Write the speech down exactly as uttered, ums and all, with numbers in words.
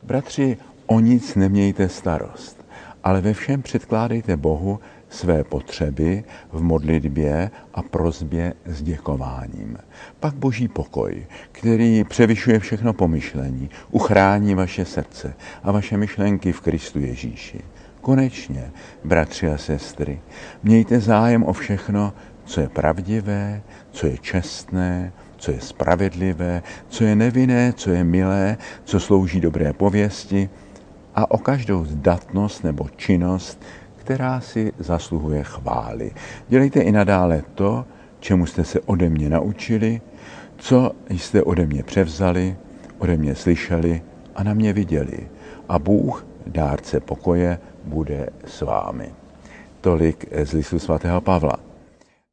Bratři, o nic nemějte starost, ale ve všem předkládejte Bohu své potřeby v modlitbě a prosbě s děkováním. Pak Boží pokoj, který převyšuje všechno pomyšlení, uchrání vaše srdce a vaše myšlenky v Kristu Ježíši. Konečně, bratři a sestry, mějte zájem o všechno, co je pravdivé, co je čestné, co je spravedlivé, co je nevinné, co je milé, co slouží dobré pověsti a o každou zdatnost nebo činnost, která si zasluhuje chvály. Dělejte i nadále to, čemu jste se ode mě naučili, co jste ode mě převzali, ode mě slyšeli a na mě viděli. A Bůh, dárce pokoje, bude s vámi. Tolik z listu svatého Pavla.